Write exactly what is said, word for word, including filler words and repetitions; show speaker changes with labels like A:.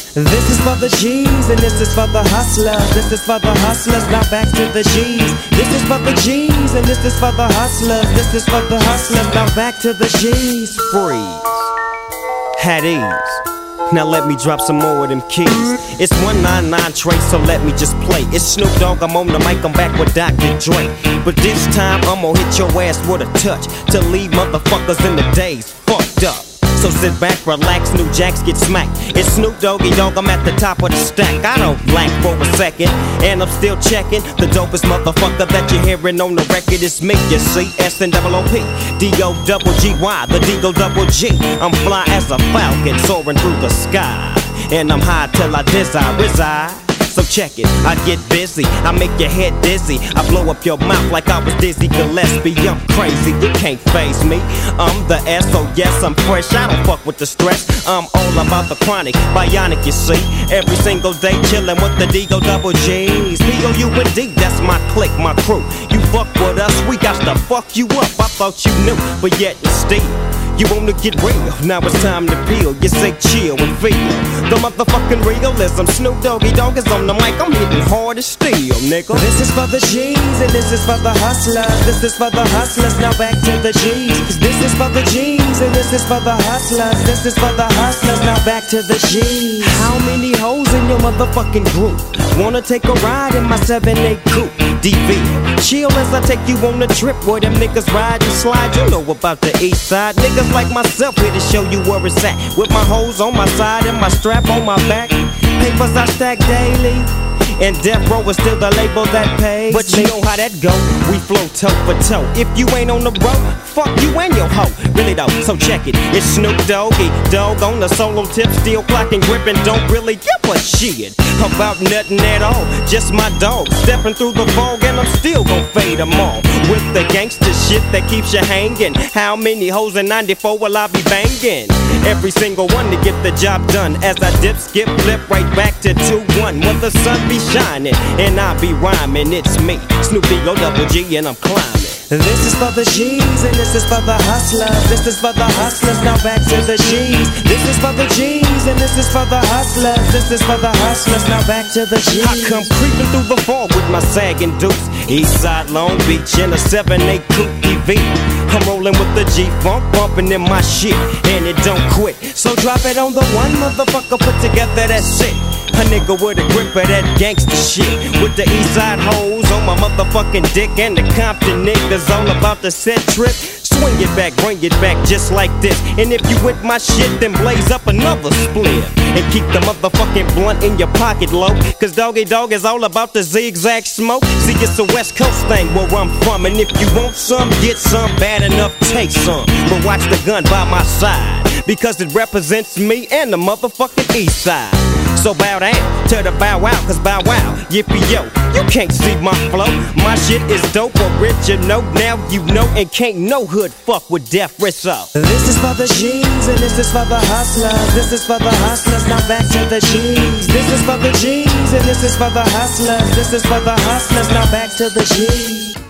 A: This is for the G's and this is for the hustlers. This is for the hustlers, now back to the G's. This is for the G's and this is for the hustlers. This is for the hustlers, now back to the G's.
B: Freeze. Had ease. Now let me drop some more of them keys. It's one nine nine Trace, so let me just play. It's Snoop Dogg, I'm on the mic, I'm back with Doctor Dre. But this time I'm gonna hit your ass with a touch to leave motherfuckers in the days fucked up. So sit back, relax, new jacks get smacked. It's Snoop Doggy Dogg, I'm at the top of the stack. I don't blank for a second, and I'm still checking. The dopest motherfucker that you're hearing on the record is me, you see. S N O O P, D O double G Y, the D-O double G. I'm fly as a falcon, soaring through the sky. And I'm high till I desire reside. So check it, I get busy, I make your head dizzy, I blow up your mouth like I was Dizzy Gillespie. I'm crazy, you can't faze me. I'm the S, so yes, I'm fresh, I don't fuck with the stress. I'm all about the chronic, bionic, you see. Every single day chillin' with the D-O double G's. P O U N D, that's my clique, my crew. You fuck with us, we got to fuck you up. I thought you knew, but yet and still you wanna get real, now it's time to peel. You say chill and feel the motherfucking realism. Snoop Doggy Dogg is on the mic, I'm hitting hard as steel, nigga.
A: This is for the G's and this is for the hustlers. This is for the hustlers, now back to the G's. This is for the G's and this is for the hustlers. This is for the hustlers, now back to the G's.
B: How many hoes in your motherfucking group wanna take a ride in my seven eight coupe? D V, chill as I take you on a trip where them niggas ride and slide. You know about the east side. Niggas like myself here to show you where it's at. With my hoes on my side and my strap on my back. Papers I stack daily, and Death Row is still the label that pays. But you know how that go, we flow toe for toe. If you ain't on the road, fuck you and your hoe. Really though, so check it. It's Snoop Doggy Dogg on the solo tip, still clocking, gripping, don't really give a shit about nothing at all. Just my dog stepping through the fog, and I'm still gon' fade them all with the gangster shit that keeps you hanging. How many hoes in ninety-four will I be banging? Every single one to get the job done. As I dip, skip, flip right back to two one. When the sun be shining and I be rhyming, it's me, Snoopy O double G, and I'm climbing.
A: This is for the G's and this is for the hustlers. This is for the hustlers, now back to the G's. This is for the G's and this is for the hustlers. This is for the hustlers, now back to the G's.
B: I come creeping through the fog with my sagging dukes. Eastside Long Beach in a seven eight coupe T V. I'm rolling with the G-Funk, bumping in my shit, and it don't quit. So drop it on the one motherfucker, put together, that's it. A nigga with a grip of that gangsta shit, with the Eastside hoes on my motherfucking dick, and the Compton niggas all about the set trip. Swing it back, bring it back just like this. And if you with my shit, then blaze up another split. And keep the motherfucking blunt in your pocket low, cause Doggy Dogg is all about the zigzag smoke. See, it's a West Coast thing where I'm from, and if you want some, get some, bad enough, take some. But watch the gun by my side, because it represents me and the motherfucking East Side. So bow down to the bow wow, cause bow wow, yippee yo, you can't see my flow. My shit is dope, original, now you know, and can't no hood fuck with Death Rizzo.
A: This is for the G's and this is for the hustlers. This is for the hustlers, now back to the G's. This is for the G's and this is for the hustlers. This is for the hustlers, now back to the G's.